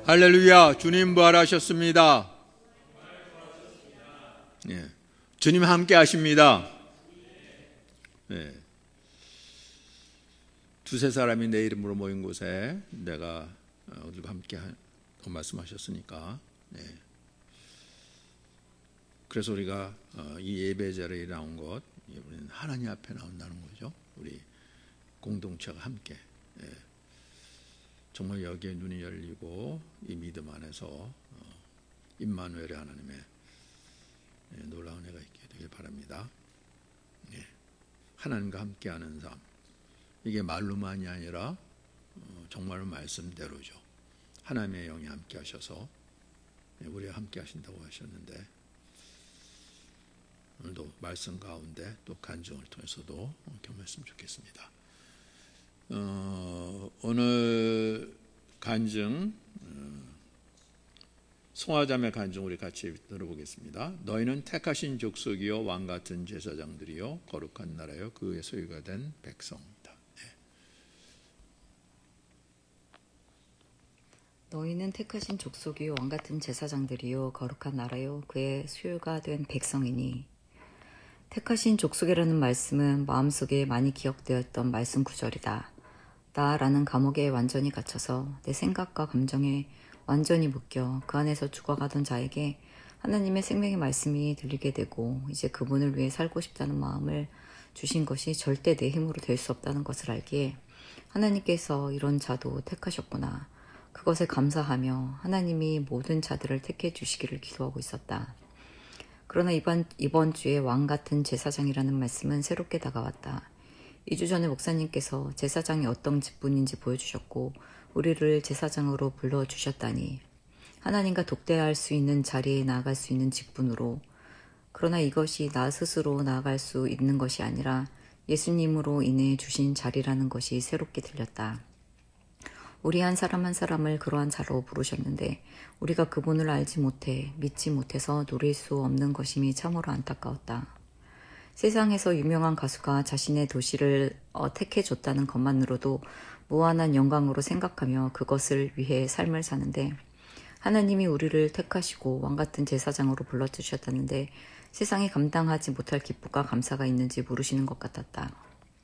할렐루야. 주님 부활하셨습니다. 예. 주님 함께 하십니다. 예. 두세 사람이 내 이름으로 모인 곳에 내가 우리가 함께 말씀하셨으니까. 예. 그래서 우리가 이 예배 자리에 나온 것, 우리는 하나님 앞에 나온다는 거죠. 우리 공동체가 함께. 예. 정말 여기에 눈이 열리고 이 믿음 안에서 임마누엘의 하나님의 놀라운 은혜가 있게 되길 바랍니다. 예. 하나님과 함께하는 삶, 이게 말로만이 아니라 정말 말씀대로죠. 하나님의 영이 함께 하셔서 우리와 함께 하신다고 하셨는데, 오늘도 말씀 가운데 또 간증을 통해서도 경험했으면 좋겠습니다. 오늘 간증, 송아자매 간증 우리 같이 들어보겠습니다. 너희는 택하신 족속이요 왕같은 제사장들이요 거룩한 나라요 그의 소유가 된 백성이다. 네. 너희는 택하신 족속이요 왕같은 제사장들이요 거룩한 나라요 그의 소유가 된 백성이니. 택하신 족속이라는 말씀은 마음속에 많이 기억되었던 말씀 구절이다. 나라는 감옥에 완전히 갇혀서 내 생각과 감정에 완전히 묶여 그 안에서 죽어가던 자에게 하나님의 생명의 말씀이 들리게 되고 이제 그분을 위해 살고 싶다는 마음을 주신 것이 절대 내 힘으로 될 수 없다는 것을 알기에 하나님께서 이런 자도 택하셨구나. 그것에 감사하며 하나님이 모든 자들을 택해 주시기를 기도하고 있었다. 그러나 이번 주에 왕같은 제사장이라는 말씀은 새롭게 다가왔다. 2주 전에 목사님께서 제사장이 어떤 직분인지 보여주셨고 우리를 제사장으로 불러주셨다니, 하나님과 독대할 수 있는 자리에 나아갈 수 있는 직분으로. 그러나 이것이 나 스스로 나아갈 수 있는 것이 아니라 예수님으로 인해 주신 자리라는 것이 새롭게 들렸다. 우리 한 사람 한 사람을 그러한 자로 부르셨는데 우리가 그분을 알지 못해 믿지 못해서 누릴 수 없는 것임이 참으로 안타까웠다. 세상에서 유명한 가수가 자신의 도시를 택해줬다는 것만으로도 무한한 영광으로 생각하며 그것을 위해 삶을 사는데, 하나님이 우리를 택하시고 왕같은 제사장으로 불러주셨다는데 세상에 감당하지 못할 기쁨과 감사가 있는지 모르시는 것 같았다.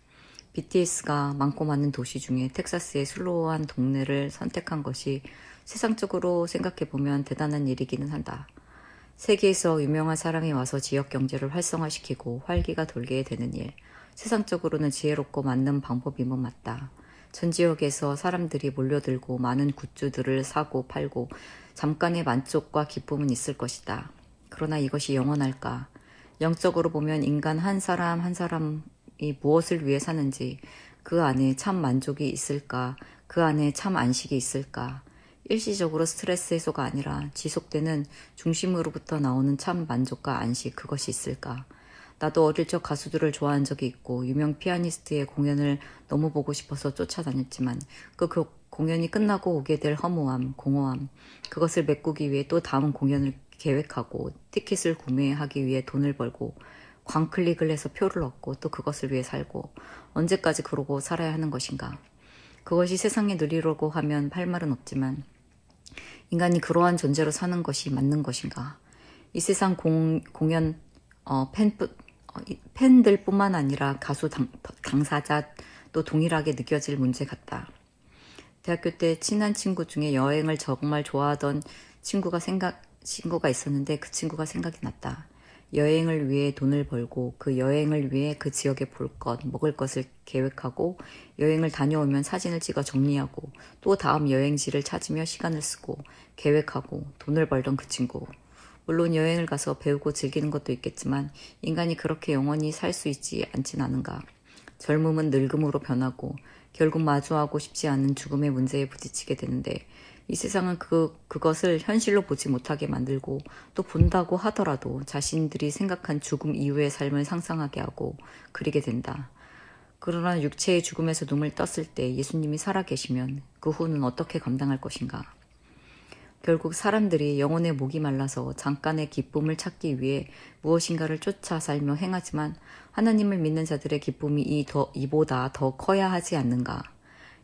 BTS가 많고 많은 도시 중에 텍사스의 슬로우한 동네를 선택한 것이 세상적으로 생각해보면 대단한 일이기는 한다. 세계에서 유명한 사람이 와서 지역 경제를 활성화시키고 활기가 돌게 되는 일, 세상적으로는 지혜롭고 맞는 방법이면 맞다. 전 지역에서 사람들이 몰려들고 많은 굿즈들을 사고 팔고 잠깐의 만족과 기쁨은 있을 것이다. 그러나 이것이 영원할까? 영적으로 보면 인간 한 사람 한 사람이 무엇을 위해 사는지, 그 안에 참 만족이 있을까? 그 안에 참 안식이 있을까? 일시적으로 스트레스 해소가 아니라 지속되는 중심으로부터 나오는 참 만족과 안식, 그것이 있을까? 나도 어릴 적 가수들을 좋아한 적이 있고 유명 피아니스트의 공연을 너무 보고 싶어서 쫓아다녔지만 그 공연이 끝나고 오게 될 허무함, 공허함, 그것을 메꾸기 위해 또 다음 공연을 계획하고 티켓을 구매하기 위해 돈을 벌고 광클릭을 해서 표를 얻고 또 그것을 위해 살고, 언제까지 그러고 살아야 하는 것인가? 그것이 세상에 누리려고 하면 할 말은 없지만 인간이 그러한 존재로 사는 것이 맞는 것인가? 이 세상 공연 팬들뿐만 아니라 가수 당사자 또 동일하게 느껴질 문제 같다. 대학교 때 친한 친구 중에 여행을 정말 좋아하던 친구가 있었는데 그 친구가 생각이 났다. 여행을 위해 돈을 벌고 그 여행을 위해 그 지역에 볼 것, 먹을 것을 계획하고 여행을 다녀오면 사진을 찍어 정리하고 또 다음 여행지를 찾으며 시간을 쓰고 계획하고 돈을 벌던 그 친구. 물론 여행을 가서 배우고 즐기는 것도 있겠지만 인간이 그렇게 영원히 살 수 있지 않진 않은가. 젊음은 늙음으로 변하고 결국 마주하고 싶지 않은 죽음의 문제에 부딪히게 되는데, 이 세상은 그것을 현실로 보지 못하게 만들고 또 본다고 하더라도 자신들이 생각한 죽음 이후의 삶을 상상하게 하고 그리게 된다. 그러나 육체의 죽음에서 눈을 떴을 때 예수님이 살아계시면 그 후는 어떻게 감당할 것인가? 결국 사람들이 영혼의 목이 말라서 잠깐의 기쁨을 찾기 위해 무엇인가를 쫓아 살며 행하지만 하나님을 믿는 자들의 기쁨이 이보다 더 커야 하지 않는가?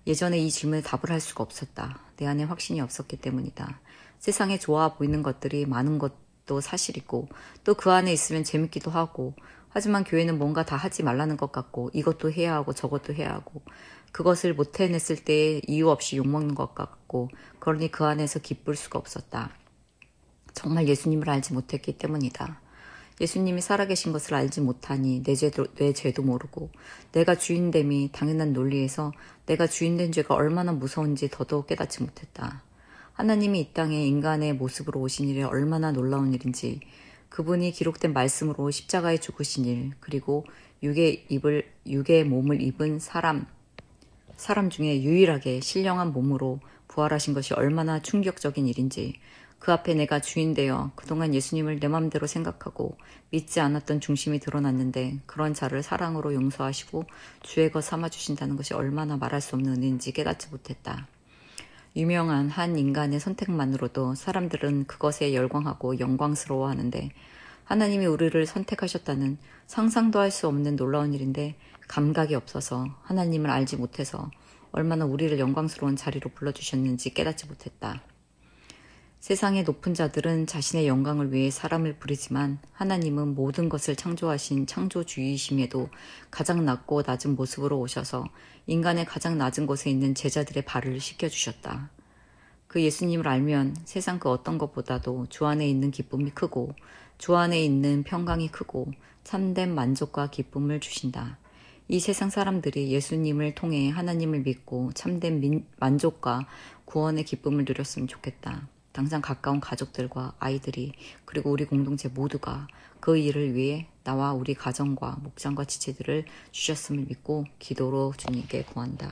예전에 이 질문에 답을 할 수가 없었다. 내 안에 확신이 없었기 때문이다. 세상에 좋아 보이는 것들이 많은 것도 사실이고 또 그 안에 있으면 재밌기도 하고 하지만 교회는 뭔가 다 하지 말라는 것 같고 이것도 해야 하고 저것도 해야 하고 그것을 못 해냈을 때 이유 없이 욕먹는 것 같고 그러니 그 안에서 기쁠 수가 없었다. 정말 예수님을 알지 못했기 때문이다. 예수님이 살아계신 것을 알지 못하니 내 죄도 모르고 내가 주인됨이 당연한 논리에서 내가 주인된 죄가 얼마나 무서운지 더더욱 깨닫지 못했다. 하나님이 이 땅에 인간의 모습으로 오신 일이 얼마나 놀라운 일인지 그분이 기록된 말씀으로 십자가에 죽으신 일 그리고 육의 몸을 입은 사람 중에 유일하게 신령한 몸으로 부활하신 것이 얼마나 충격적인 일인지 그 앞에 내가 주인되어 그동안 예수님을 내 맘대로 생각하고 믿지 않았던 중심이 드러났는데 그런 자를 사랑으로 용서하시고 주의 것 삼아주신다는 것이 얼마나 말할 수 없는 은혜인지 깨닫지 못했다. 유명한 한 인간의 선택만으로도 사람들은 그것에 열광하고 영광스러워하는데 하나님이 우리를 선택하셨다는 상상도 할 수 없는 놀라운 일인데 감각이 없어서 하나님을 알지 못해서 얼마나 우리를 영광스러운 자리로 불러주셨는지 깨닫지 못했다. 세상의 높은 자들은 자신의 영광을 위해 사람을 부리지만 하나님은 모든 것을 창조하신 창조주이심에도 가장 낮고 낮은 모습으로 오셔서 인간의 가장 낮은 곳에 있는 제자들의 발을 씻겨주셨다. 그 예수님을 알면 세상 그 어떤 것보다도 주 안에 있는 기쁨이 크고 주 안에 있는 평강이 크고 참된 만족과 기쁨을 주신다. 이 세상 사람들이 예수님을 통해 하나님을 믿고 참된 만족과 구원의 기쁨을 누렸으면 좋겠다. 당장 가까운 가족들과 아이들이 그리고 우리 공동체 모두가 그 일을 위해 나와 우리 가정과 목장과 지체들을 주셨음을 믿고 기도로 주님께 구한다.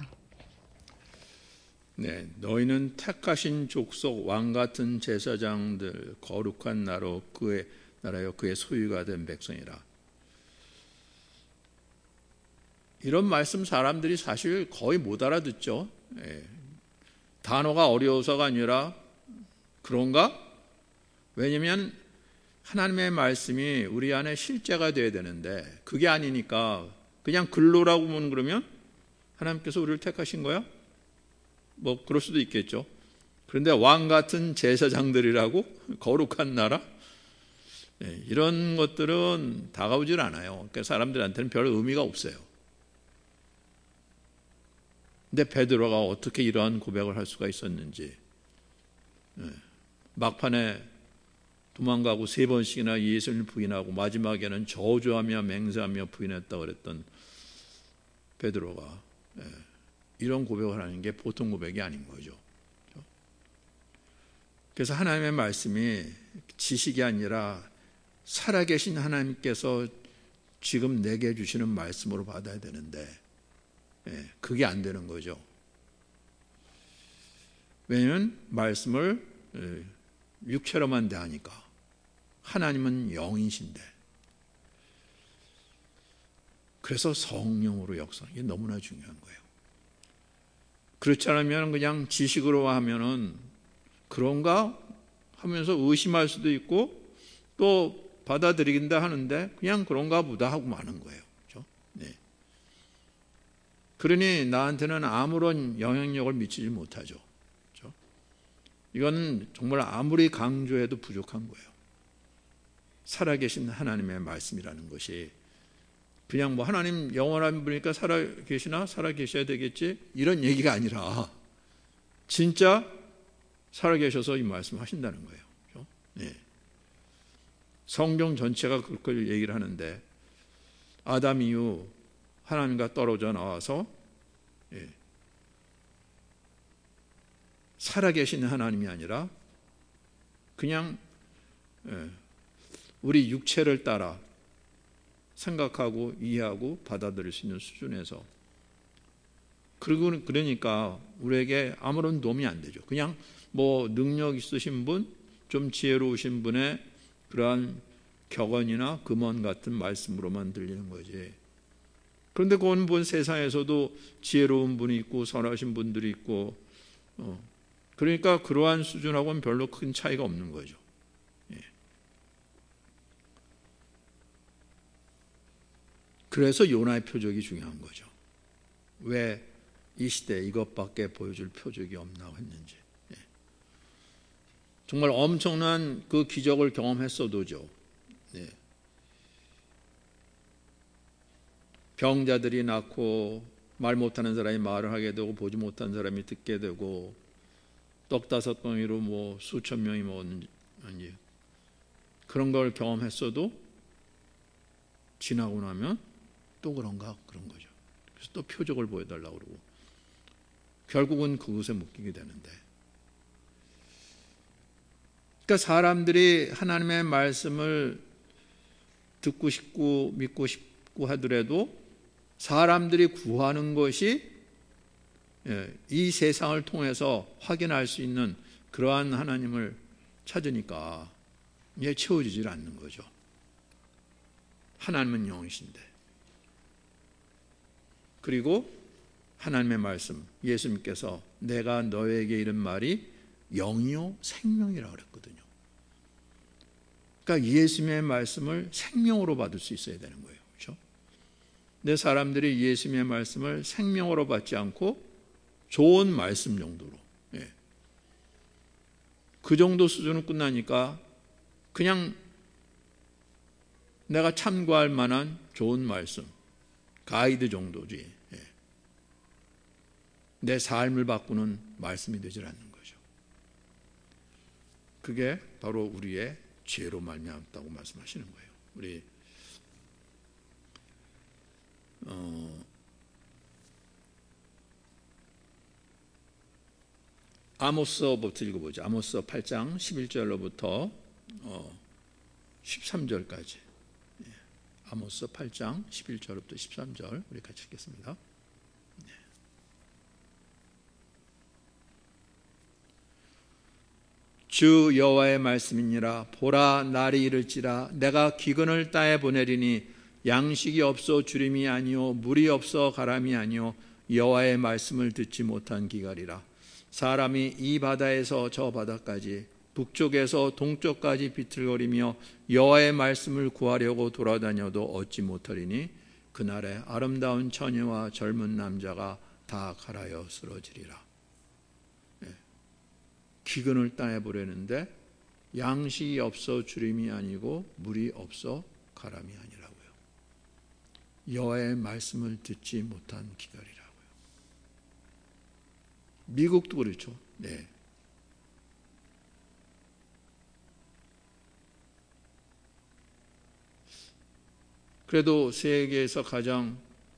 네, 너희는 택하신 족속 왕같은 제사장들 거룩한 나라요 그의 소유가 된 백성이라. 이런 말씀 사람들이 사실 거의 못 알아듣죠. 단어가 어려워서가 아니라 그런가? 왜냐하면 하나님의 말씀이 우리 안에 실제가 돼야 되는데 그게 아니니까 그냥 글로라고만 그러면 하나님께서 우리를 택하신 거야? 뭐 그럴 수도 있겠죠. 그런데 왕같은 제사장들이라고 거룩한 나라? 이런 것들은 다가오질 않아요. 그러니까 사람들한테는 별 의미가 없어요. 근데 베드로가 어떻게 이러한 고백을 할 수가 있었는지 막판에 도망가고 3번씩이나 예수님을 부인하고 마지막에는 저주하며 맹세하며 부인했다고 그랬던 베드로가 이런 고백을 하는 게 보통 고백이 아닌 거죠. 그래서 하나님의 말씀이 지식이 아니라 살아계신 하나님께서 지금 내게 주시는 말씀으로 받아야 되는데 그게 안 되는 거죠. 왜냐하면 말씀을 육체로만 대하니까 하나님은 영이신데 그래서 성령으로 역사 이게 너무나 중요한 거예요. 그렇지 않으면 그냥 지식으로 하면은 그런가 하면서 의심할 수도 있고 또 받아들이긴다 하는데 그냥 그런가 보다 하고 마는 거예요. 그렇죠? 네. 그러니 나한테는 아무런 영향력을 미치지 못하죠. 그렇죠? 이건 정말 아무리 강조해도 부족한 거예요. 살아계신 하나님의 말씀이라는 것이 그냥 뭐 하나님 영원한 분이니까 살아계셔야 되겠지 이런 얘기가 아니라 진짜 살아계셔서 이 말씀 하신다는 거예요. 그렇죠? 네. 성경 전체가 그걸 얘기를 하는데 아담 이후 하나님과 떨어져 나와서 살아계신 하나님이 아니라 그냥 우리 육체를 따라 생각하고 이해하고 받아들일 수 있는 수준에서 그러니까 우리에게 아무런 도움이 안 되죠. 그냥 뭐 능력 있으신 분, 좀 지혜로우신 분의 그러한 격언이나 금언 같은 말씀으로만 들리는 거지. 그런데 그건 본 세상에서도 지혜로운 분이 있고 선하신 분들이 있고 그러니까 그러한 수준하고는 별로 큰 차이가 없는 거죠. 그래서 요나의 표적이 중요한 거죠. 왜 이 시대에 이것밖에 보여줄 표적이 없나 했는지. 정말 엄청난 그 기적을 경험했어도죠. 병자들이 낫고 말 못하는 사람이 말을 하게 되고 보지 못하는 사람이 듣게 되고 떡 5덩이로 뭐 수천 명이 먹었는지 그런 걸 경험했어도 지나고 나면 또 그런가 그런 거죠. 그래서 또 표적을 보여달라고 그러고 결국은 그것에 묶이게 되는데, 그러니까 사람들이 하나님의 말씀을 듣고 싶고 믿고 싶고 하더라도 사람들이 구하는 것이 이 세상을 통해서 확인할 수 있는 그러한 하나님을 찾으니까 이게 채워지질 않는 거죠. 하나님은 영이신데. 그리고 하나님의 말씀, 예수님께서 내가 너에게 이른 말이 영이요 생명이라고 그랬거든요. 그러니까 예수님의 말씀을 생명으로 받을 수 있어야 되는 거예요. 그렇죠? 근데 사람들이 예수님의 말씀을 생명으로 받지 않고 좋은 말씀 정도로, 그 정도 수준은 끝나니까 그냥 내가 참고할 만한 좋은 말씀, 가이드 정도지, 내 삶을 바꾸는 말씀이 되질 않는 거죠. 그게 바로 우리의 죄로 말미암았다고 말씀하시는 거예요. 우리 아모스부터 읽어보죠. 아모스 8장 11절로부터 13절까지. 아모스 8장 11절부터 13절 우리 같이 읽겠습니다. 주 여호와의 말씀이니라. 보라, 날이 이를지라. 내가 기근을 땅에 보내리니 양식이 없어 주림이 아니요 물이 없어 가람이 아니요 여호와의 말씀을 듣지 못한 기갈이라. 사람이 이 바다에서 저 바다까지 북쪽에서 동쪽까지 비틀거리며 여호와의 말씀을 구하려고 돌아다녀도 얻지 못하리니 그날에 아름다운 처녀와 젊은 남자가 다 갈아여 쓰러지리라. 기근을 땅에 보내는데 양식이 없어 주림이 아니고 물이 없어 가람이 아니라고요. 여호와의 말씀을 듣지 못한 기갈이라고요. 미국도 그렇죠. 네. 그래도 세계에서 가장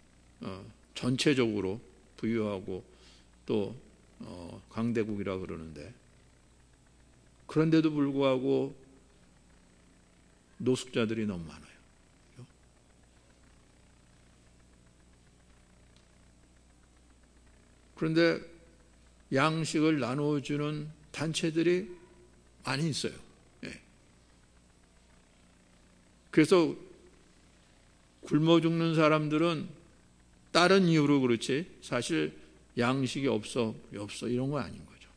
전체적으로 부유하고 또 강대국이라 그러는데, 그런데도 불구하고 노숙자들이 너무 많아요. 그런데 양식을 나누어주는 단체들이 많이 있어요. 그래서 굶어 죽는 사람들은 다른 이유로 그렇지 사실 양식이 없어 이런 거 아닌 거죠.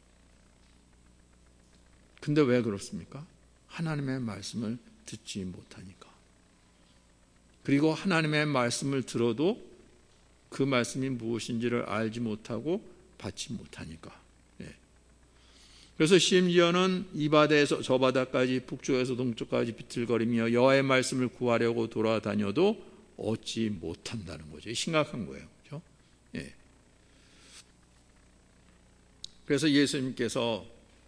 근데 왜 그렇습니까? 하나님의 말씀을 듣지 못하니까. 그리고 하나님의 말씀을 들어도 그 말씀이 무엇인지를 알지 못하고 받지 못하니까. 그래서 심지어는 이 바다에서 저 바다까지 북쪽에서 동쪽까지 비틀거리며 여호와의 말씀을 구하려고 돌아다녀도 얻지 못한다는 거죠. 심각한 거예요. 그렇죠? 그래서 예수님께서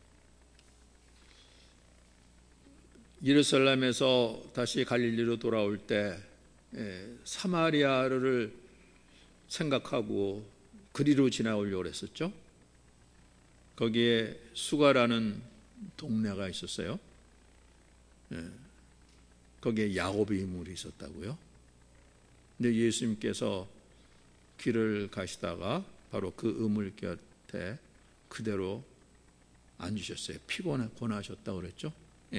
예루살렘에서 다시 갈릴리로 돌아올 때 사마리아를 생각하고 그리로 지나오려고 했었죠. 거기에 수가라는 동네가 있었어요. 거기에 야곱의 이물이 있었다고요. 근데 예수님께서 길을 가시다가 바로 그 우물 곁에 그대로 앉으셨어요. 피곤하셨다고 그랬죠.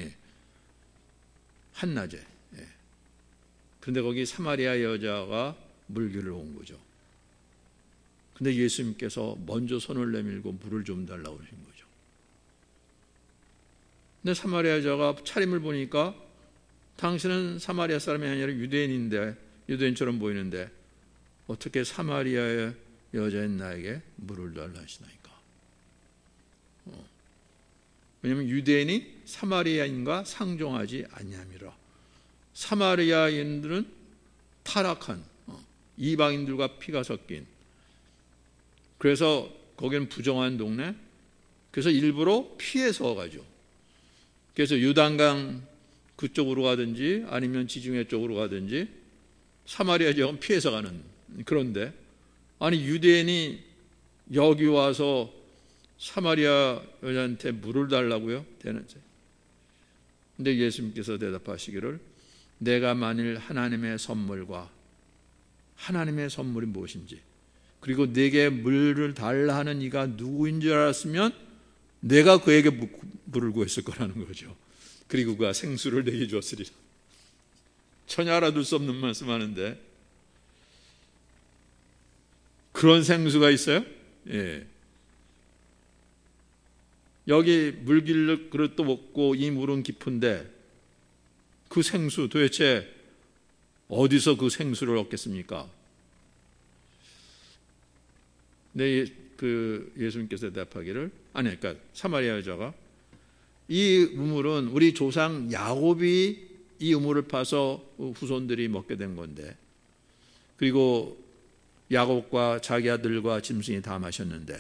한낮에. 그런데 거기 사마리아 여자가 물기를 온 거죠. 근데 예수님께서 먼저 손을 내밀고 물을 좀 달라고 그러신 거죠. 근데 사마리아 여자가 차림을 보니까 당신은 사마리아 사람이 아니라 유대인인데, 유대인처럼 보이는데 어떻게 사마리아의 여자인 나에게 물을 달라 하시나이까. 왜냐하면 유대인이 사마리아인과 상종하지 아니함이라. 사마리아인들은 타락한 이방인들과 피가 섞인, 그래서 거기는 부정한 동네, 그래서 일부러 피해서 가죠. 그래서 요단강 그쪽으로 가든지 아니면 지중해 쪽으로 가든지 사마리아 지역은 피해서 가는. 그런데 아니 유대인이 여기 와서 사마리아 여자한테 물을 달라고요? 되는지. 근데 예수님께서 대답하시기를 내가 만일 하나님의 선물이 무엇인지, 그리고 내게 물을 달라 하는 이가 누구인 줄 알았으면 내가 그에게 물을 구했을 거라는 거죠. 그리고 그가 생수를 내게 주었으리라. 전혀 알아둘 수 없는 말씀하는데 그런 생수가 있어요? 예. 여기 물길 그릇도 먹고 이 물은 깊은데 그 생수 도대체 어디서 그 생수를 얻겠습니까? 네, 예수님께서 대답하기를 그러니까 사마리아 여자가 이 우물은 우리 조상 야곱이 이 우물을 파서 후손들이 먹게 된 건데, 그리고 야곱과 자기 아들과 짐승이 다 마셨는데,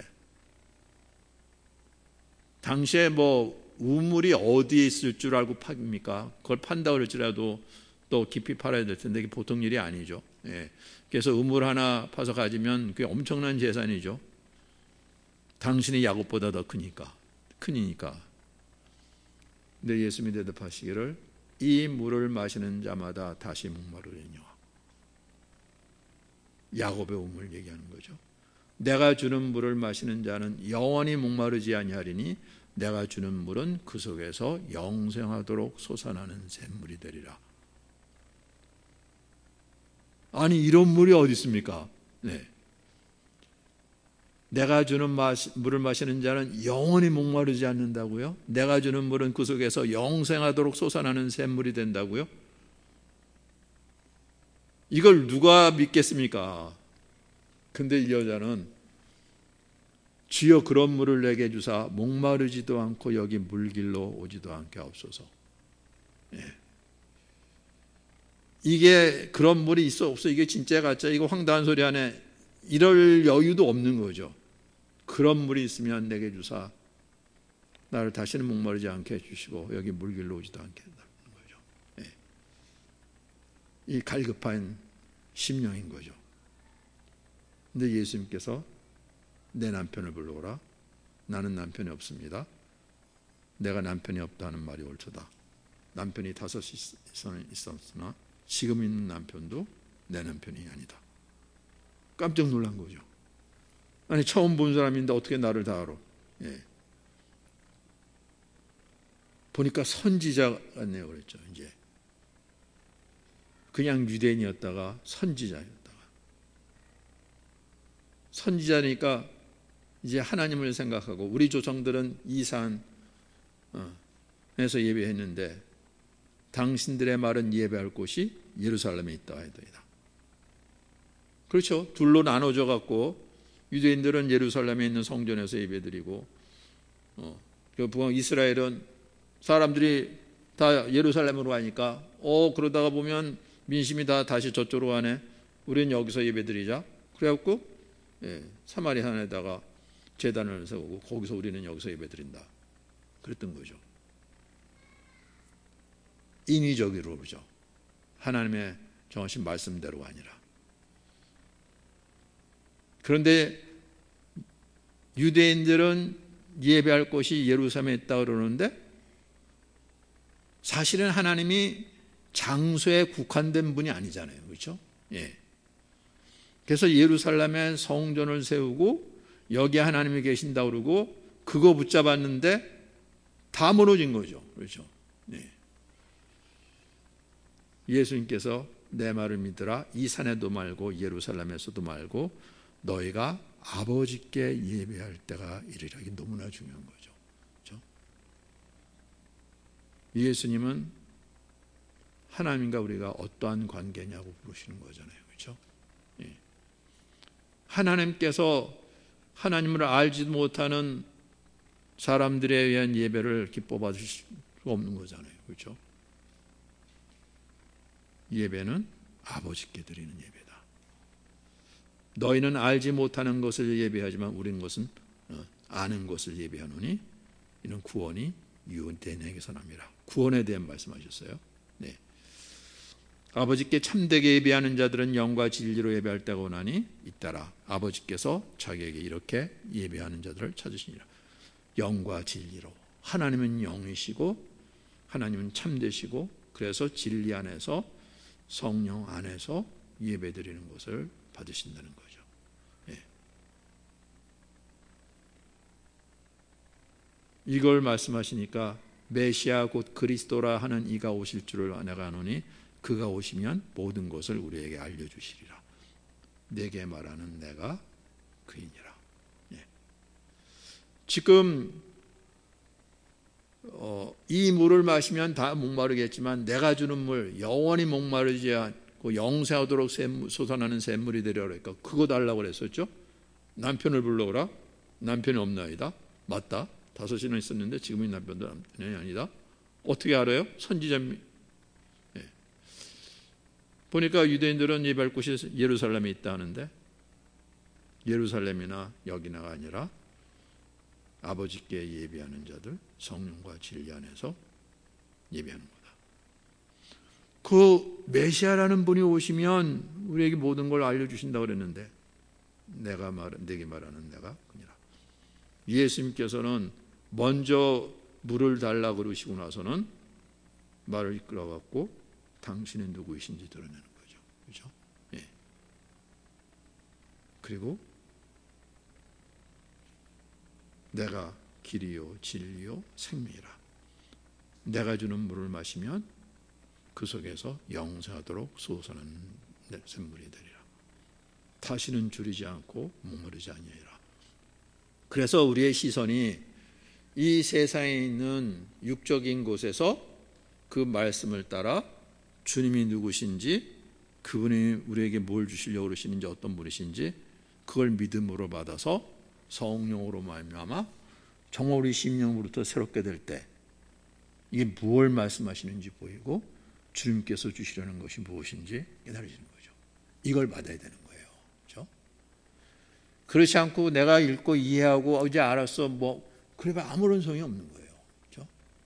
당시에 우물이 어디에 있을 줄 알고 팝니까? 그걸 판다 그럴지라도 또 깊이 팔아야 될 텐데 이게 보통 일이 아니죠. 예. 그래서 우물 하나 파서 가지면 그게 엄청난 재산이죠. 당신이 야곱보다 더 크니까. 근데 예수님이 대답하시기를 이 물을 마시는 자마다 다시 목마르리니와. 야곱의 우물 얘기하는 거죠. 내가 주는 물을 마시는 자는 영원히 목마르지 아니하리니 내가 주는 물은 그 속에서 영생하도록 솟아나는 샘물이 되리라. 아니 이런 물이 어디 있습니까? 네. 내가 주는 물을 마시는 자는 영원히 목마르지 않는다고요? 내가 주는 물은 그 속에서 영생하도록 솟아나는 샘물이 된다고요? 이걸 누가 믿겠습니까? 근데 이 여자는 주여 그런 물을 내게 주사 목마르지도 않고 여기 물길로 오지도 않게 하옵소서. 예. 이게 그런 물이 있어 없어, 이게 진짜 가짜, 이거 황당한 소리 안에 이럴 여유도 없는 거죠. 그런 물이 있으면 내게 주사 나를 다시는 목마르지 않게 해주시고 여기 물길로 오지도 않게 한다는 거죠. 예. 이 갈급한 심령인 거죠. 근데 예수님께서 내 남편을 불러오라. 나는 남편이 없습니다. 내가 남편이 없다는 말이 옳도다. 남편이 5이 있었으나 지금 있는 남편도 내 남편이 아니다. 깜짝 놀란 거죠. 아니 처음 본 사람인데 어떻게 나를 다 알아? 예. 보니까 선지자 같네요 그랬죠. 이제 그냥 유대인이었다가 선지자니까 이제 하나님을 생각하고, 우리 조상들은 이 산에서 예배했는데 당신들의 말은 예배할 곳이 예루살렘에 있다 하더이다. 그렇죠. 둘로 나눠져 갖고 유대인들은 예루살렘에 있는 성전에서 예배드리고, 이스라엘은 사람들이 다 예루살렘으로 가니까 그러다가 보면 민심이 다 다시 저쪽으로 가네. 우리는 여기서 예배드리자. 그래갖고 사마리아 산에다가 제단을 세우고 거기서 우리는 여기서 예배드린다. 그랬던 거죠. 인위적으로 그러죠. 하나님의 정하신 말씀대로가 아니라. 그런데 유대인들은 예배할 곳이 예루살렘에 있다 그러는데 사실은 하나님이 장소에 국한된 분이 아니잖아요. 그렇죠? 예. 그래서 예루살렘에 성전을 세우고 여기 하나님이 계신다 그러고 그거 붙잡았는데 다 무너진 거죠. 그렇죠? 예. 예수님께서 내 말을 믿으라. 이 산에도 말고 예루살렘에서도 말고 너희가 아버지께 예배할 때가 이르리라. 이게 너무나 중요한 거죠. 그렇죠? 예수님은 하나님과 우리가 어떠한 관계냐고 물으시는 거잖아요. 그렇죠? 예. 하나님께서 하나님을 알지도 못하는 사람들에 의한 예배를 이렇게 뽑아줄 수 없는 거잖아요. 그렇죠? 예배는 아버지께 드리는 예배다. 너희는 알지 못하는 것을 예배하지만 우리는 것은 아는 것을 예배하노니 이는 구원이 유대인 에게서 납니다. 구원에 대한 말씀하셨어요. 네. 아버지께 참되게 예배하는 자들은 영과 진리로 예배할 때가 오나니 잇따라 아버지께서 자기에게 이렇게 예배하는 자들을 찾으시니라. 영과 진리로. 하나님은 영이시고 하나님은 참되시고 그래서 진리 안에서 성령 안에서 예배드리는 것을 받으신다는 거죠. 예. 이걸 말씀하시니까 메시아 곧 그리스도라 하는 이가 오실 줄을 내가 아노니 그가 오시면 모든 것을 우리에게 알려주시리라. 내게 말하는 내가 그이니라. 예. 지금 이 물을 마시면 다 목마르겠지만 내가 주는 물 영원히 목마르지 않고 영생하도록 솟아나는 샘물이 되리라 그러니까 그거 달라고 그랬었죠. 남편을 불러오라. 남편이 없나이다. 맞다. 5이나 있었는데 지금은 남편이 아니다. 어떻게 알아요? 선지자입니다. 예. 보니까 유대인들은 예배할 곳이 예루살렘에 있다 하는데 예루살렘이나 여기나가 아니라 아버지께 예배하는 자들 성령과 진리 안에서 예배하는 거다. 그 메시아라는 분이 오시면 우리에게 모든 걸 알려주신다고 그랬는데 내게 말하는 내가 그니라. 예수님께서는 먼저 물을 달라 그러시고 나서는 말을 이끌어갖고 당신이 누구이신지 드러내는 거죠. 그렇죠? 예. 그리고 내가 길이요 진리요 생명이라. 내가 주는 물을 마시면 그 속에서 영생하도록 솟아나는 샘물이 되리라. 다시는 줄이지 않고 목마르지 아니하리라. 그래서 우리의 시선이 이 세상에 있는 육적인 곳에서 그 말씀을 따라 주님이 누구신지 그분이 우리에게 뭘 주시려고 그러시는지 어떤 분이신지 그걸 믿음으로 받아서 성령으로 말미암아 정말 우리 심령으로부터 새롭게 될 때 이게 무엇을 말씀하시는지 보이고 주님께서 주시려는 것이 무엇인지 깨달아지는 거죠. 이걸 받아야 되는 거예요. 그렇죠? 그렇지 않고 내가 읽고 이해하고 이제 알았어 그래봐 아무런 소용이 없는 거예요. 그렇죠?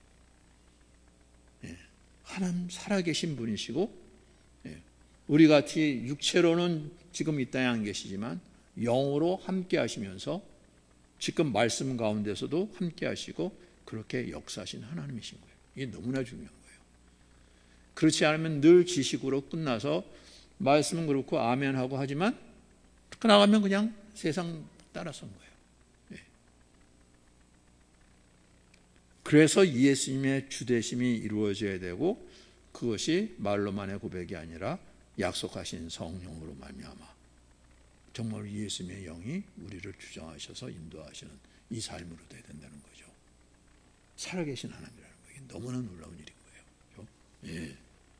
예. 하나님 살아계신 분이시고 예. 우리 같이 육체로는 지금 이 땅에 안 계시지만 영으로 함께 하시면서 지금 말씀 가운데서도 함께 하시고 그렇게 역사하신 하나님이신 거예요. 이게 너무나 중요한 거예요. 그렇지 않으면 늘 지식으로 끝나서 말씀은 그렇고 아멘하고 하지만 나가면 그냥 세상 따라선 거예요. 예. 그래서 예수님의 주되심이 이루어져야 되고 그것이 말로만의 고백이 아니라 약속하신 성령으로 말미암아 정말 예수님의 영이 우리를 주장하셔서 인도하시는 이 삶으로 돼야 된다는 거죠. 살아계신 하나님이라는 거예요. 너무나 놀라운 일인 거예요. 그렇죠? 예.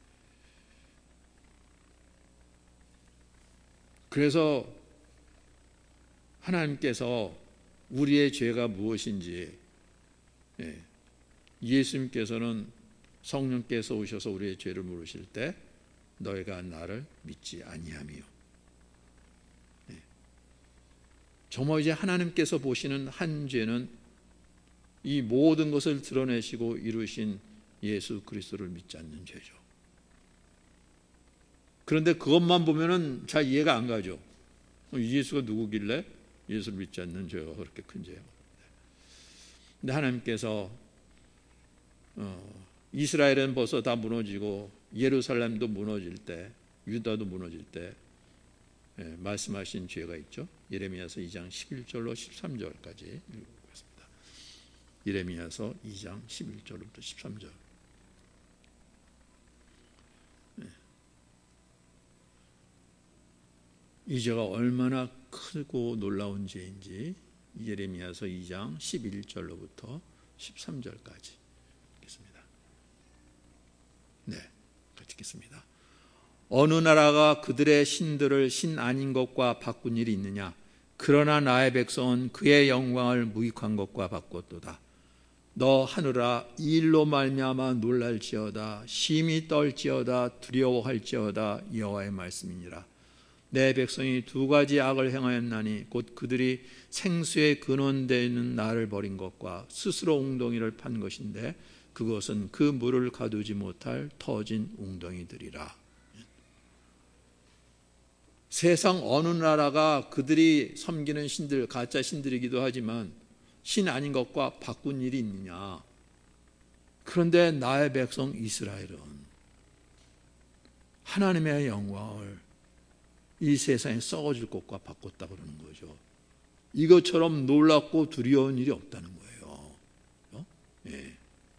그래서 하나님께서 우리의 죄가 무엇인지 예수님께서는 성령께서 오셔서 우리의 죄를 물으실 때 너희가 나를 믿지 아니하며 정말 이제 하나님께서 보시는 한 죄는 이 모든 것을 드러내시고 이루신 예수 그리스도를 믿지 않는 죄죠. 그런데 그것만 보면은 잘 이해가 안 가죠. 예수가 누구길래 예수를 믿지 않는 죄가 그렇게 큰 죄예요. 근데 하나님께서 이스라엘은 벌써 다 무너지고 예루살렘도 무너질 때 유다도 무너질 때 말씀하신 죄가 있죠. 예레미야서 2장 11절로 13절까지 읽어보겠습니다. 예레미야서 2장 11절부터 13절. 이 죄가 얼마나 크고 놀라운 죄인지 예레미야서 2장 11절로부터 13절까지 읽겠습니다. 네, 같이 읽겠습니다. 어느 나라가 그들의 신들을 신 아닌 것과 바꾼 일이 있느냐? 그러나 나의 백성은 그의 영광을 무익한 것과 바꿨도다. 너 하늘아, 이 일로 말미암아 놀랄지어다. 심히 떨지어다. 두려워할지어다. 여호와의 말씀이니라. 내 백성이 두 가지 악을 행하였나니 곧 그들이 생수의 근원되는 나를 버린 것과 스스로 웅덩이를 판 것인데 그것은 그 물을 가두지 못할 터진 웅덩이들이라. 세상 어느 나라가 그들이 섬기는 신들, 가짜 신들이기도 하지만 신 아닌 것과 바꾼 일이 있느냐? 그런데 나의 백성 이스라엘은 하나님의 영광을 이 세상에 썩어질 것과 바꿨다 그러는 거죠. 이것처럼 놀랍고 두려운 일이 없다는 거예요. 예.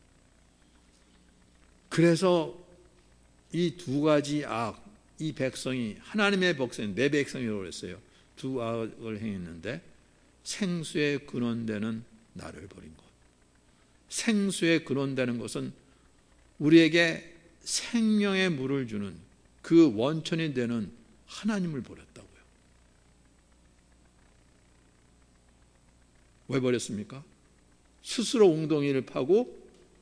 그래서 이 두 가지 악, 이 백성이 하나님의 백성, 내 백성이라고 그랬어요. 두 악을 행했는데 생수의 근원되는 나를 버린 것. 생수의 근원되는 것은 우리에게 생명의 물을 주는 그 원천이 되는 하나님을 버렸다고요. 왜 버렸습니까? 스스로 웅덩이를 파고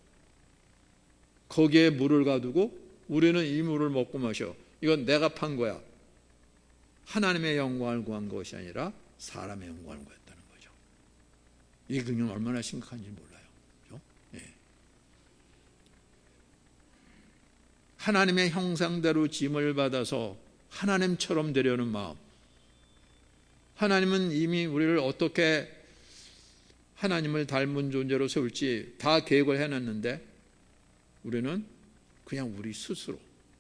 거기에 물을 가두고 우리는 이 물을 먹고 마셔. 이건 내가 판 거야. 하나님의 영광을 구한 것이 아니라 사람의 영광을 구했다는 거죠. 이 그냥 얼마나 심각한지 몰라요. 그렇죠? 예. 하나님의 형상대로 짐을 받아서 하나님처럼 되려는 마음. 하나님은 이미 우리를 어떻게 하나님을 닮은 존재로 세울지 다 계획을 해놨는데 우리는 그냥 우리 스스로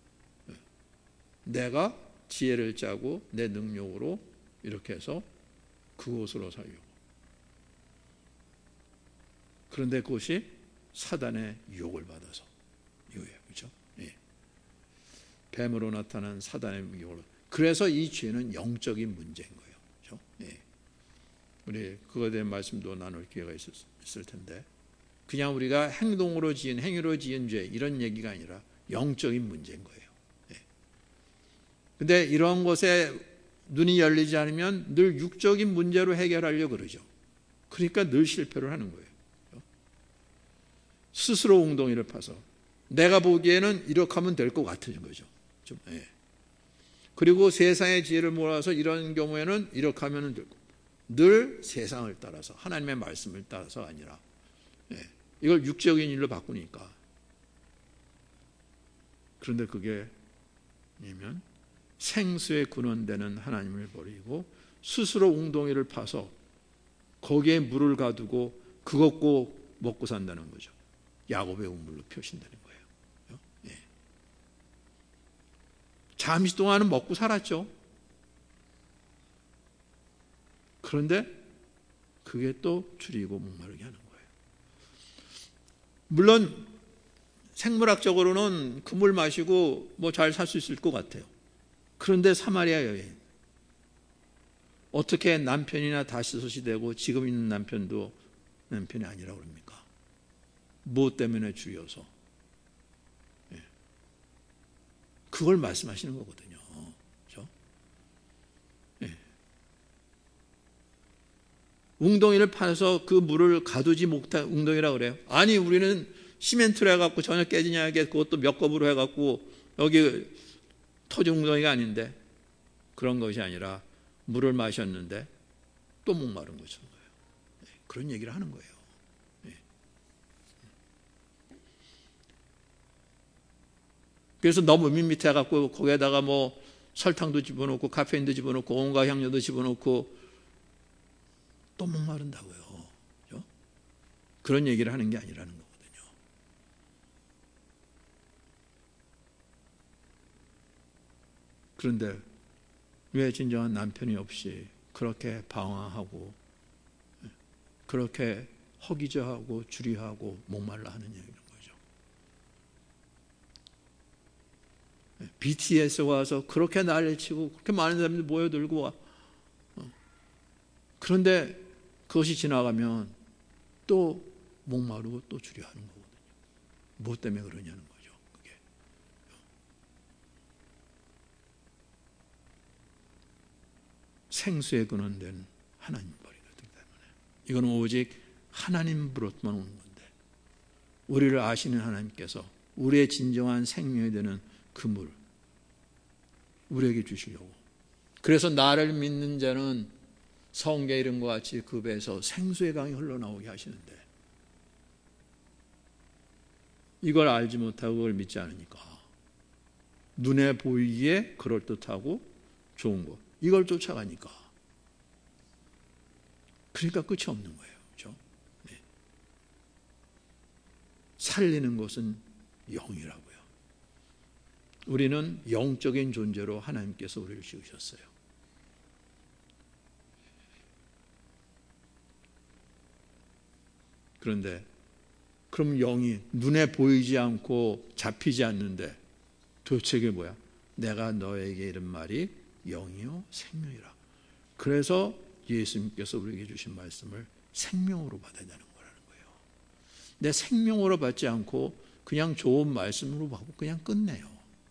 내가 지혜를 짜고 내 능력으로 이렇게 해서 그곳으로 살려고. 그런데 그것이 사단의 유혹을 받아서 이거예요. 그렇죠? 예. 뱀으로 나타난 사단의 유혹을. 그래서 이 죄는 영적인 문제인 거예요. 그렇죠? 예. 우리 그거에 대한 말씀도 나눌 기회가 있을 텐데 그냥 우리가 행동으로 지은 행위로 지은 죄 이런 얘기가 아니라 영적인 문제인 거예요. 그런데 이런 것에 눈이 열리지 않으면 늘 육적인 문제로 해결하려고 그러죠. 그러니까 늘 실패를 하는 거예요. 스스로 웅덩이를 파서 내가 보기에는 이렇게 하면 될 것 같은 거죠. 좀, 예. 그리고 세상의 지혜를 몰아서 이런 경우에는 이렇게 하면 되고 늘 세상을 따라서 하나님의 말씀을 따라서 아니라 예. 이걸 육적인 일로 바꾸니까. 그런데 그게 뭐냐면 생수의 근원되는 하나님을 버리고 스스로 웅덩이를 파서 거기에 물을 가두고 그것 꼭 먹고 산다는 거죠. 야곱의 우물로 표신되는 거예요. 예. 잠시 동안은 먹고 살았죠. 그런데 그게 또 줄이고 목마르게 하는 거예요. 물론 생물학적으로는 그 물 마시고 뭐 잘 살 수 있을 것 같아요. 그런데 사마리아 여인 어떻게 남편이나 다시솥이 되고 지금 있는 남편도 남편이 아니라고 그럽니까? 무엇 때문에 줄여서 예. 그걸 말씀하시는 거거든요. 그렇죠? 예. 웅덩이를 파서 그 물을 가두지 못한 웅덩이라고 그래요. 아니 우리는 시멘트로 해갖고 전혀 깨지냐 하게 그것도 몇 겹으로 해갖고 여기 터진 웅덩이가 아닌데 그런 것이 아니라 물을 마셨는데 또 목마른 것처럼 거예요. 그런 얘기를 하는 거예요. 그래서 너무 밋밋해 갖고 거기에다가 뭐 설탕도 집어넣고 카페인도 집어넣고 온갖 향료도 집어넣고 또 목마른다고요. 그렇죠? 그런 얘기를 하는 게 아니라는 거거든요. 그런데 왜 진정한 남편이 없이 그렇게 방황하고 그렇게 허기져하고 주리하고 목말라 하는 얘기인 거죠. BTS가 와서 그렇게 난리치고 그렇게 많은 사람들이 모여들고 와. 그런데 그것이 지나가면 또 목마르고 또 주리하는 거거든요. 무엇 때문에 그러냐는 거죠. 그게. 생수의 근원된 하나님 머리가 되기 때문에 이건 오직 하나님으로만 오는 건데 우리를 아시는 하나님께서 우리의 진정한 생명이 되는 그 물 우리에게 주시려고 그래서 나를 믿는 자는 성경의 이름과 같이 그 배에서 생수의 강이 흘러나오게 하시는데 이걸 알지 못하고 그걸 믿지 않으니까 눈에 보이기에 그럴듯하고 좋은 것 이걸 쫓아가니까 그러니까 끝이 없는 거예요. 그렇죠? 네. 살리는 것은 영이라고요. 우리는 영적인 존재로 하나님께서 우리를 지으셨어요. 그런데 그럼 영이 눈에 보이지 않고 잡히지 않는데 도대체 이게 뭐야? 내가 너에게 이른 말이 영이요 생명이라. 그래서 예수님께서 우리에게 주신 말씀을 생명으로 받아야 되는 거라는 거예요. 내 생명으로 받지 않고 그냥 좋은 말씀으로 받고 그냥 끝내요.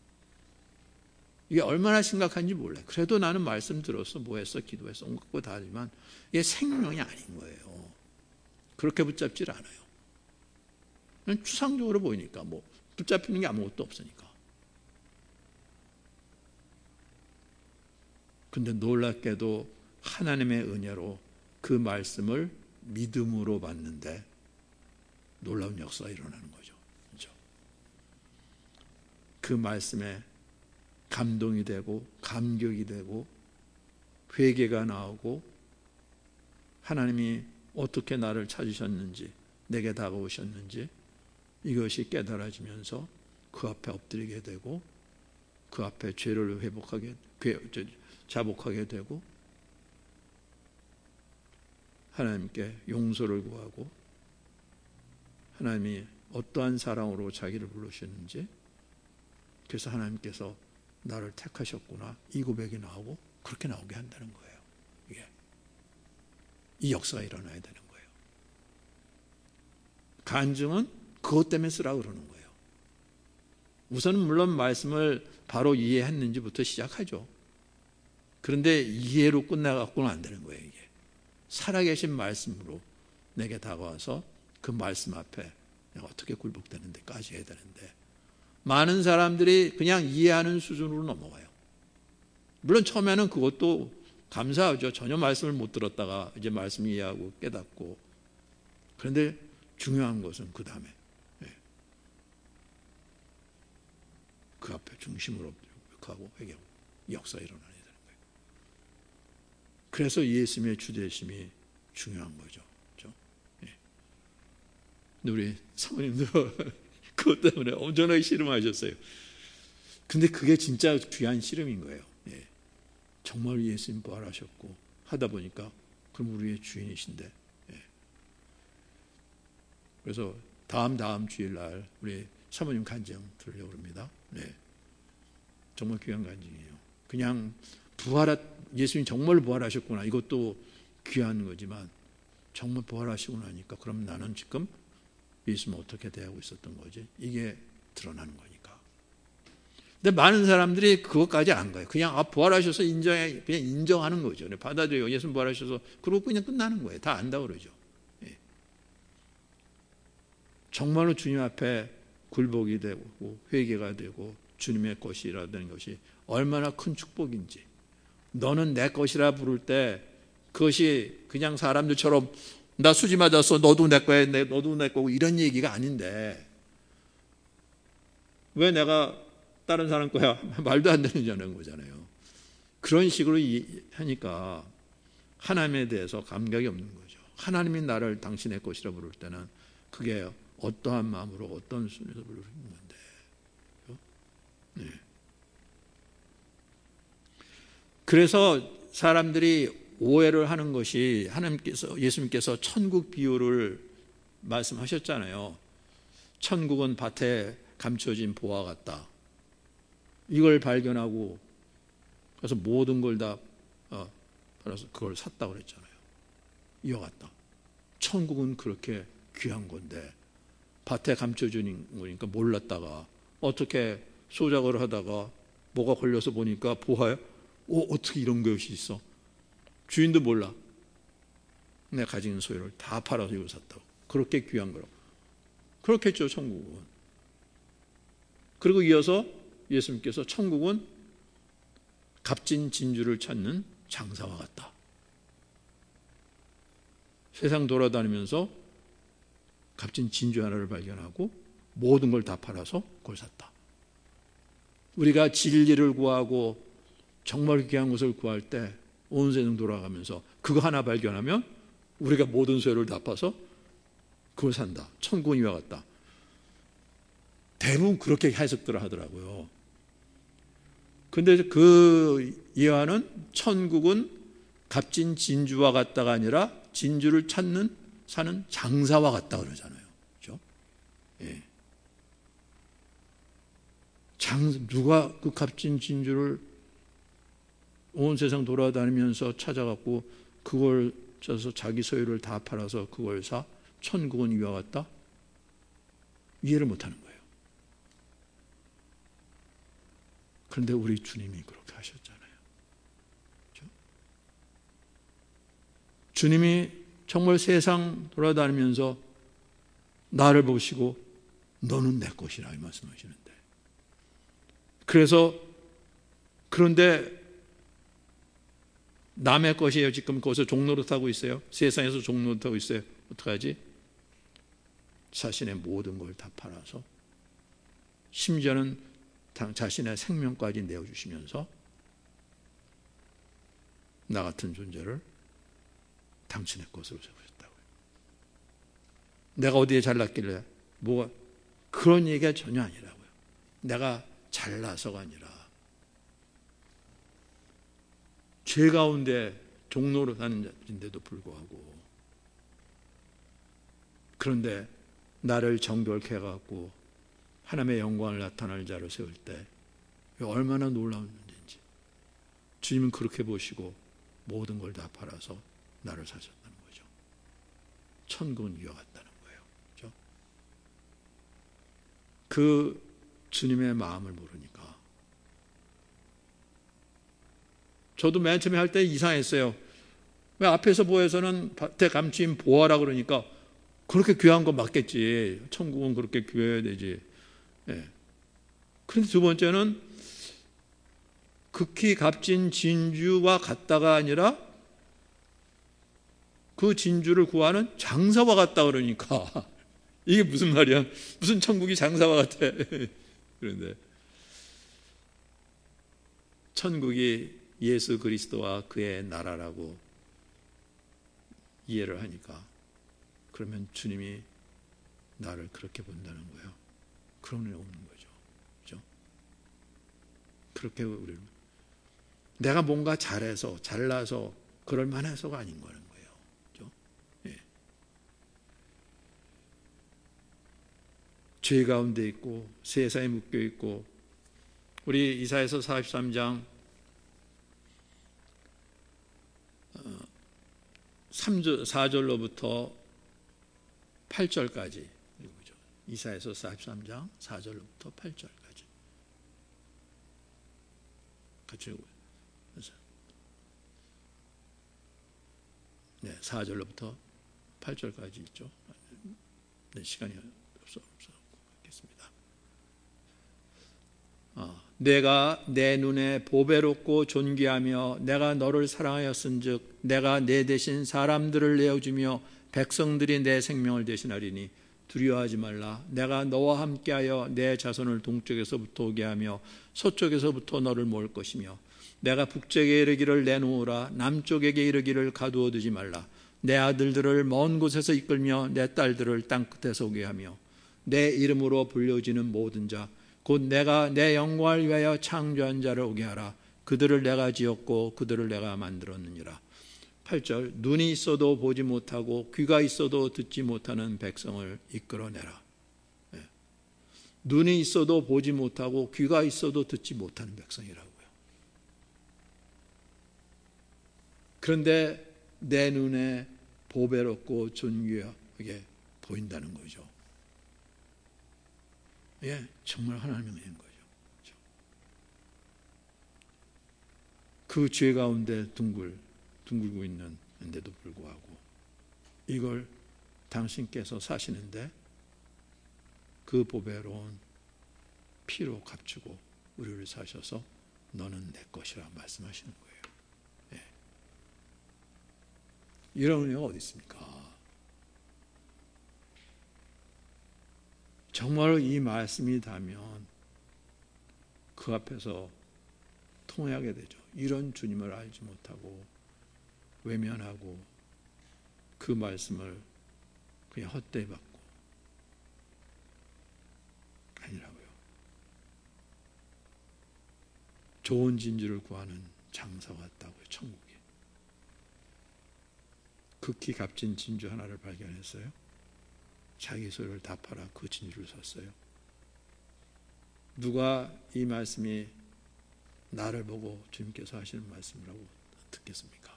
이게 얼마나 심각한지 몰라요. 그래도 나는 말씀 들었어, 뭐 했어, 기도했어, 온 거 다 하지만 이게 생명이 아닌 거예요. 그렇게 붙잡질 않아요. 그냥 추상적으로 보이니까 뭐 붙잡히는 게 아무것도 없으니까. 근데 놀랍게도 하나님의 은혜로 그 말씀을 믿음으로 받는데 놀라운 역사가 일어나는 거죠. 그렇죠? 그 말씀에 감동이 되고 감격이 되고 회개가 나오고 하나님이 어떻게 나를 찾으셨는지 내게 다가오셨는지 이것이 깨달아지면서 그 앞에 엎드리게 되고 그 앞에 죄를 자복하게 되고 하나님께 용서를 구하고 하나님이 어떠한 사랑으로 자기를 부르셨는지 그래서 하나님께서 나를 택하셨구나 이 고백이 나오고 그렇게 나오게 한다는 거예요. 이게 이 역사가 일어나야 되는 거예요. 간증은 그것 때문에 쓰라고 그러는 거예요. 우선은 물론 말씀을 바로 이해했는지부터 시작하죠. 그런데 이해로 끝나갖고는 안 되는 거예요. 이게 살아계신 말씀으로 내게 다가와서 그 말씀 앞에 내가 어떻게 굴복되는 데까지 해야 되는데 많은 사람들이 그냥 이해하는 수준으로 넘어가요. 물론 처음에는 그것도 감사하죠. 전혀 말씀을 못 들었다가 이제 말씀 이해하고 깨닫고. 그런데 중요한 것은 그 다음에 그 앞에 중심으로 하고 회개하고 역사가 일어나야 되는 거예요. 그래서 예수님의 주되심이 중요한 거죠. 그렇죠? 근데 우리 사모님도 그것 때문에 엄청나게 씨름하셨어요. 근데 그게 진짜 귀한 씨름인 거예요. 정말 예수님 부활하셨고 하다 보니까 그럼 우리의 주인이신데 그래서 다음 주일날 우리 사모님 간증 들으려고 합니다. 정말 귀한 간증이에요. 그냥 예수님 정말 부활하셨구나 이것도 귀한 거지만 정말 부활하시고 나니까 그럼 나는 지금 예수님 어떻게 대하고 있었던 거지? 이게 드러나는 거니까. 근데 많은 사람들이 그것까지 안 가요. 그냥 부활하셔서 그냥 인정하는 거죠. 받아들여요. 예수님 부활하셔서 그러고 그냥 끝나는 거예요. 다 안다고 그러죠. 정말로 주님 앞에 굴복이 되고 회개가 되고 주님의 것이라는 것이 얼마나 큰 축복인지 너는 내 것이라 부를 때 그것이 그냥 사람들처럼 나 수지 맞았어 너도 내 거야 너도 내 거고 이런 얘기가 아닌데 왜 내가 다른 사람 거야 말도 안 되는 거잖아요. 그런 식으로 하니까 하나님에 대해서 감각이 없는 거죠. 하나님이 나를 당신의 것이라 부를 때는 그게 어떠한 마음으로 어떤 순에서 부르는 건데 그래서 사람들이 오해를 하는 것이 예수님께서 천국 비유를 말씀하셨잖아요. 천국은 밭에 감춰진 보화 같다. 이걸 발견하고 그래서 모든 걸 다 팔아서 그걸 샀다고 그랬잖아요. 이와 같다. 천국은 그렇게 귀한 건데 밭에 감춰진 거니까 몰랐다가 어떻게 소작을 하다가 뭐가 걸려서 보니까 보화야? 어떻게 이런 것이 있어? 주인도 몰라. 내가 가진 있는 소유를 다 팔아서 이걸 샀다고. 그렇게 귀한 거라고. 그렇겠죠, 천국은. 그리고 이어서 예수님께서 천국은 값진 진주를 찾는 장사와 같다. 세상 돌아다니면서 값진 진주 하나를 발견하고 모든 걸 다 팔아서 그걸 샀다. 우리가 진리를 구하고 정말 귀한 것을 구할 때 온 세상 돌아가면서 그거 하나 발견하면 우리가 모든 소유를 다 파서 그걸 산다. 천국은 이와 같다. 대부분 그렇게 해석들을 하더라고요. 근데 그 이해와는 천국은 값진 진주와 같다가 아니라 진주를 사는 장사와 같다 그러잖아요. 그렇죠? 예. 누가 그 값진 진주를 온 세상 돌아다니면서 찾아갖고 그걸 써서 자기 소유를 다 팔아서 그걸 사? 천국은 이와 같다? 이해를 못하는 거예요. 그런데 우리 주님이 그렇게 하셨잖아요. 그렇죠? 주님이 정말 세상 돌아다니면서 나를 보시고 너는 내 것이라 이 말씀하시는데, 그런데 남의 것이에요. 지금 거기서 종로를 타고 있어요. 세상에서 종로를 타고 있어요. 어떡하지? 자신의 모든 걸 다 팔아서, 심지어는 자신의 생명까지 내어주시면서 나 같은 존재를 당신의 것으로 세우셨다고요. 내가 어디에 잘났길래 그런 얘기가 전혀 아니라고요. 내가 잘나서가 아니라 죄 가운데 종로로 사는 자인데도 불구하고, 그런데 나를 정결케 해갖고 하나님의 영광을 나타낼 자로 세울 때 얼마나 놀라운 문제인지 주님은 그렇게 보시고 모든 걸 다 팔아서 나를 사셨다는 거죠. 천국은 이와 같다는 거예요. 그렇죠? 그 주님의 마음을 모르니까. 저도 맨 처음에 할 때 이상했어요. 왜 앞에서 보여서는 밭에 감추인 보화라 그러니까 그렇게 귀한 거 맞겠지. 천국은 그렇게 귀해야 되지. 예. 그런데 두 번째는 극히 값진 진주와 같다가 아니라 그 진주를 구하는 장사와 같다 그러니까 이게 무슨 말이야? 무슨 천국이 장사와 같아? 그런데 천국이 예수 그리스도와 그의 나라라고 이해를 하니까, 그러면 주님이 나를 그렇게 본다는 거예요. 그런 일 없는 거죠. 그렇죠? 그렇게 우리를, 내가 뭔가 잘해서 잘나서 그럴 만해서가 아닌 거는 거예요. 그렇죠? 예. 죄 가운데 있고 세상에 묶여 있고, 우리 이사야서 43장 4절로부터 8절까지 읽죠. 이사야서 43장 4절로부터 8절까지 같이 읽어요. 네, 4절로부터 8절까지 있죠. 네, 시간이 없겠습니다. 내가 내 눈에 보배롭고 존귀하며 내가 너를 사랑하였은즉 내가 내 대신 사람들을 내어주며 백성들이 내 생명을 대신하리니 두려워하지 말라. 내가 너와 함께하여 내 자손을 동쪽에서부터 오게 하며 서쪽에서부터 너를 모을 것이며 내가 북쪽에 이르기를 내놓으라. 남쪽에게 이르기를 가두어 두지 말라. 내 아들들을 먼 곳에서 이끌며 내 딸들을 땅끝에서 오게 하며 내 이름으로 불려지는 모든 자 곧 내가 내 영광을 위하여 창조한 자를 오게 하라. 그들을 내가 지었고 그들을 내가 만들었느니라. 8절 눈이 있어도 보지 못하고 귀가 있어도 듣지 못하는 백성을 이끌어내라. 네. 눈이 있어도 보지 못하고 귀가 있어도 듣지 못하는 백성이라고요. 그런데 내 눈에 보배롭고 존귀하게 보인다는 거죠. 예, 정말 하나님의 은혜인 거죠. 그 죄 가운데 둥글 둥글고 있는데도 불구하고 이걸 당신께서 사시는데 그 보배로운 피로 값주고 우리를 사셔서 너는 내 것이라 말씀하시는 거예요. 예. 이런 은혜가 어디 있습니까? 정말로 이 말씀이 닿으면 그 앞에서 통회하게 되죠. 이런 주님을 알지 못하고 외면하고 그 말씀을 그냥 헛되이 받고 아니라고요. 좋은 진주를 구하는 장사가 왔다고요. 천국에. 극히 값진 진주 하나를 발견했어요. 자기 소유를 다 팔아 그 진주를 샀어요. 누가 이 말씀이 나를 보고 주님께서 하시는 말씀이라고 듣겠습니까?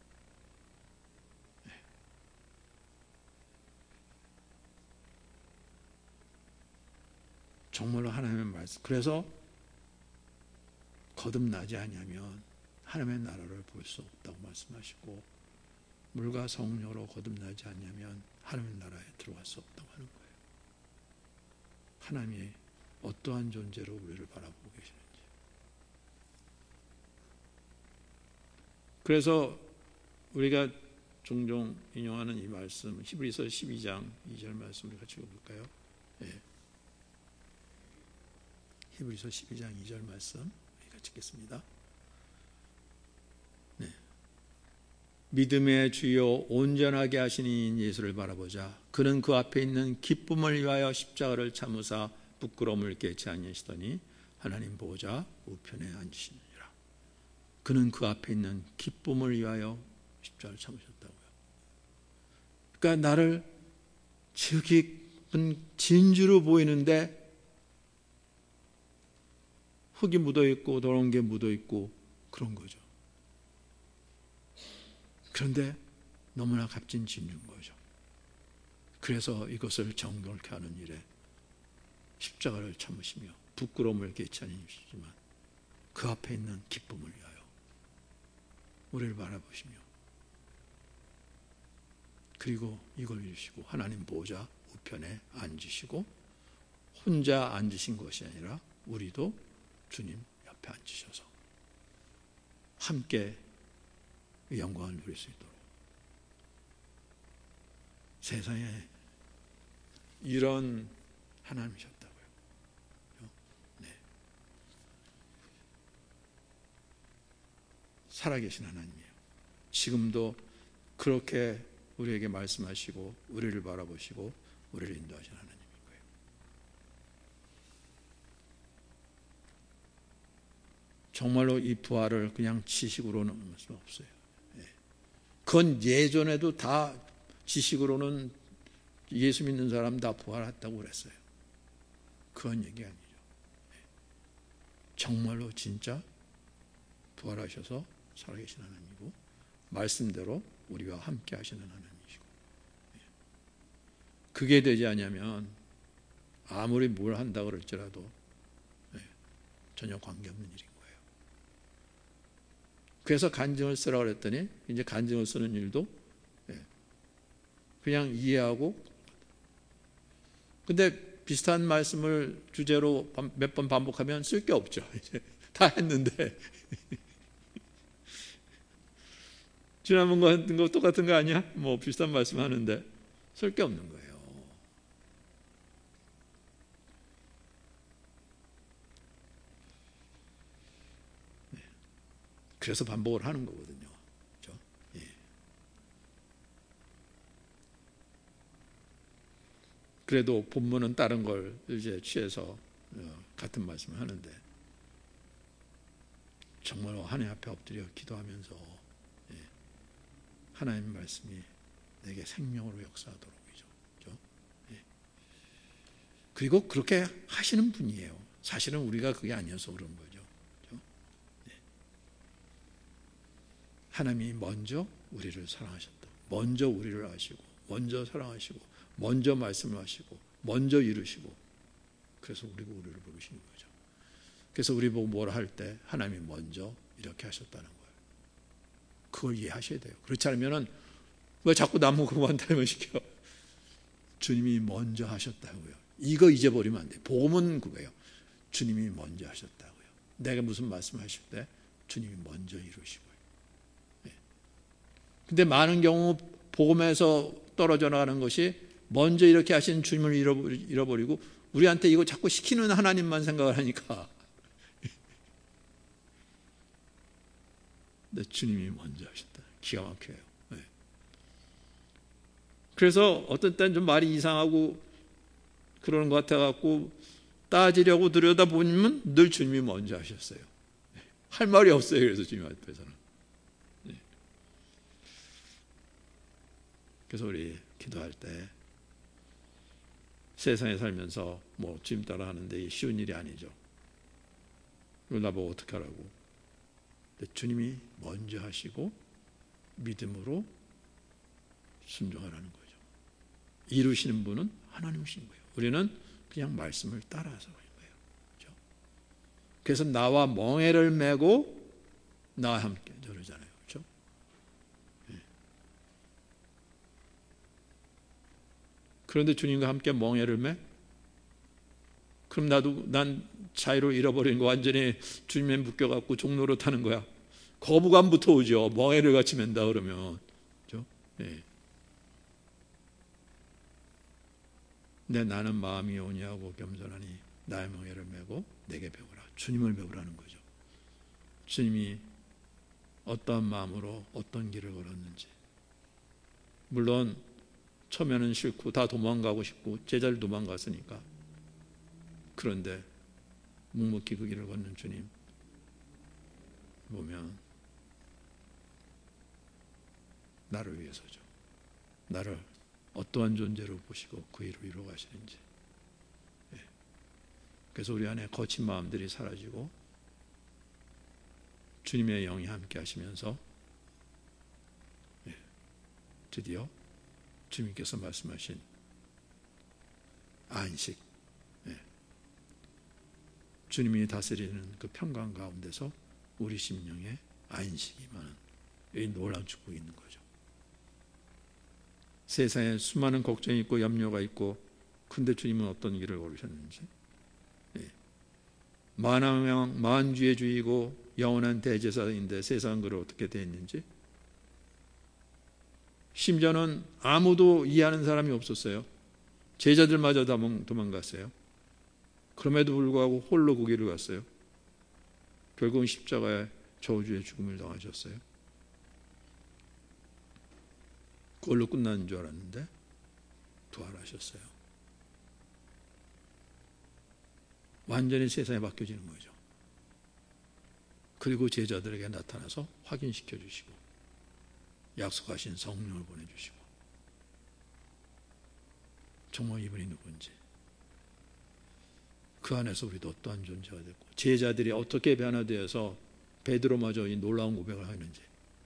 네. 정말로 하나님의 말씀. 그래서 거듭나지 아니하면 하나님의 나라를 볼 수 없다고 말씀하시고, 물과 성령으로 거듭나지 않냐면 하나님의 나라에 들어갈 수 없다고 하는 거예요. 하나님이 어떠한 존재로 우리를 바라보고 계시는지. 그래서 우리가 종종 인용하는 이 말씀, 히브리서 12장 2절 말씀을 같이 읽어볼까요? 예. 히브리서 12장 2절 말씀 같이 읽겠습니다. 네. 믿음의 주요 온전하게 하시는 예수를 바라보자. 그는 그 앞에 있는 기쁨을 위하여 십자가를 참으사 부끄러움을 깨치 아니하시더니 하나님 보좌 우편에 앉으시느니라. 그는 그 앞에 있는 기쁨을 위하여 십자가를 참으셨다고요. 그러니까 나를 지극히 진주로 보이는데 흙이 묻어있고 더러운 게 묻어있고 그런 거죠. 그런데 너무나 값진 진주인 거죠. 그래서 이것을 정결케 하는 일에 십자가를 참으시며 부끄러움을 깨치 아니시지만 그 앞에 있는 기쁨을 위하여 우리를 바라보시며, 그리고 이걸 이루시고 하나님 보좌 우편에 앉으시고, 혼자 앉으신 것이 아니라 우리도 주님 옆에 앉으셔서 함께 영광을 누릴 수 있도록, 세상에 이런 하나님이셨다고요. 네. 살아계신 하나님이에요. 지금도 그렇게 우리에게 말씀하시고 우리를 바라보시고 우리를 인도하시는 하나님인 거예요. 정말로 이 부활을 그냥 지식으로는 할 수 없어요. 그건 예전에도 다 지식으로는 예수 믿는 사람 다 부활했다고 그랬어요. 그런 얘기 아니죠. 정말로 진짜 부활하셔서 살아계신 하나님이고 말씀대로 우리와 함께 하시는 하나님이시고, 그게 되지 않으면 아무리 뭘 한다고 그럴지라도 전혀 관계없는 일인 거예요. 그래서 간증을 쓰라고 그랬더니 이제 간증을 쓰는 일도 그냥 이해하고, 근데 비슷한 말씀을 주제로 몇 번 반복하면 쓸 게 없죠. 이제 다 했는데 지난번 거 했던 거 똑같은 거 아니야? 뭐 비슷한 말씀 하는데 쓸 게 없는 거예요. 그래서 반복을 하는 거거든요. 그렇죠? 예. 그래도 본문은 다른 걸 이제 취해서 같은 말씀을 하는데, 정말 하나님 앞에 엎드려 기도하면서 하나님 말씀이 내게 생명으로 역사하도록이죠. 그렇죠? 예. 그리고 그렇게 하시는 분이에요. 사실은 우리가 그게 아니어서 그런 거죠. 그렇죠? 예. 하나님이 먼저 우리를 사랑하셨다. 먼저 우리를 아시고, 먼저 사랑하시고, 먼저 말씀을 하시고, 먼저 이루시고, 그래서 우리가 우리를 부르시는 거죠. 그래서 우리 보고 뭐라 할 때 하나님이 먼저 이렇게 하셨다는 거예요. 그걸 이해하셔야 돼요. 그렇지 않으면 왜 자꾸 나무 그거한다면 시켜? 주님이 먼저 하셨다고요. 이거 잊어버리면 안 돼요. 복음은 그거예요. 주님이 먼저 하셨다고요. 내가 무슨 말씀하실 때 주님이 먼저 이루시고요. 근데 많은 경우 복음에서 떨어져 나가는 것이 먼저 이렇게 하신 주님을 잃어버리고 우리한테 이거 자꾸 시키는 하나님만 생각을 하니까 근데 주님이 먼저 하셨다. 기가 막혀요. 그래서 어떤 때는 좀 말이 이상하고 그러는 것 같아갖고 따지려고 들여다보면 늘 주님이 먼저 하셨어요. 할 말이 없어요. 그래서 주님 앞에서는. 그래서 우리 기도할 때 세상에 살면서 뭐 주님 따라 하는데 쉬운 일이 아니죠. 이걸 나보고 어떻게 하라고. 근데 주님이 먼저 하시고 믿음으로 순종하라는 거죠. 이루시는 분은 하나님이신 거예요. 우리는 그냥 말씀을 따라서 하는 거예요. 그렇죠? 그래서 나와 멍에를 메고 나와 함께 저러잖아요. 그렇죠? 네. 그런데 주님과 함께 멍에를 매? 그럼 난 자유를 잃어버린 거 완전히 주님에 묶여갖고 종로로 타는 거야. 거부감부터 오죠. 멍에를 같이 맨다 그러면. 그렇죠? 네. 근데 나는 마음이 온유하고 겸손하니 나의 멍에를 메고 내게 배우라. 주님을 배우라는 거죠. 주님이 어떠한 마음으로 어떤 길을 걸었는지. 물론 처음에는 싫고 다 도망가고 싶고 제자들 도망갔으니까. 그런데 묵묵히 그 길을 걷는 주님 보면 나를 위해서죠. 나를 어떠한 존재로 보시고 그 일을 이루어 가시는지. 그래서 우리 안에 거친 마음들이 사라지고 주님의 영이 함께 하시면서 드디어 주님께서 말씀하신 안식, 주님이 다스리는 그 평강 가운데서 우리 심령에 안식이 많은 이 놀라운 축복이 있는 거죠. 세상에 수많은 걱정이 있고 염려가 있고 근데 주님은 어떤 길을 걸으셨는지, 만주의 주이고 영원한 대제사인데 세상은 그를 어떻게 대했는지, 심지어는 아무도 이해하는 사람이 없었어요. 제자들마저 다 도망갔어요. 그럼에도 불구하고 홀로 그 길을 갔어요. 결국은 십자가의 저주의 죽음을 당하셨어요. 그걸로 끝나는 줄 알았는데 부활하셨어요. 완전히 세상에 바뀌어지는 거죠. 그리고 제자들에게 나타나서 확인시켜 주시고 약속하신 성령을 보내주시고 정말 이분이 누군지 그 안에서 우리도 어떠한 존재가 됐고 제자들이 어떻게 변화되어서 베드로마저 이 놀라운 고백을 하는지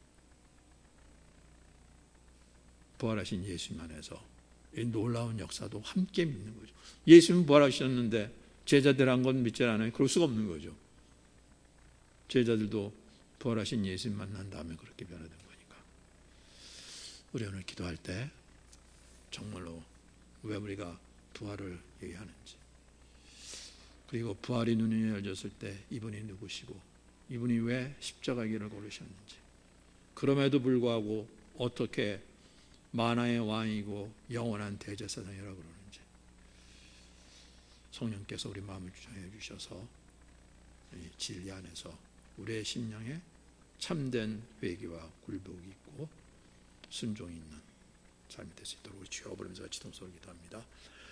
부활하신 예수님 안에서 이 놀라운 역사도 함께 믿는 거죠. 예수님 부활하셨는데 제자들 한 건 믿지 않아요? 그럴 수가 없는 거죠. 제자들도 부활하신 예수님 만난 다음에 그렇게 변화된 거니까. 우리 오늘 기도할 때 정말로 왜 우리가 부활을 얘기하는지, 그리고 부활이 눈이 열렸을 때 이분이 누구시고 이분이 왜 십자가의 길을 걸으셨는지, 그럼에도 불구하고 어떻게 만화의 왕이고 영원한 대제사장이라고 그러는지 성령께서 우리 마음을 주장해 주셔서 이 진리 안에서 우리의 심령에 참된 회개와 굴복이 있고 순종이 있는 삶이 될 수 있도록 우리 주여 부르면서 같이 동서를 기도합니다.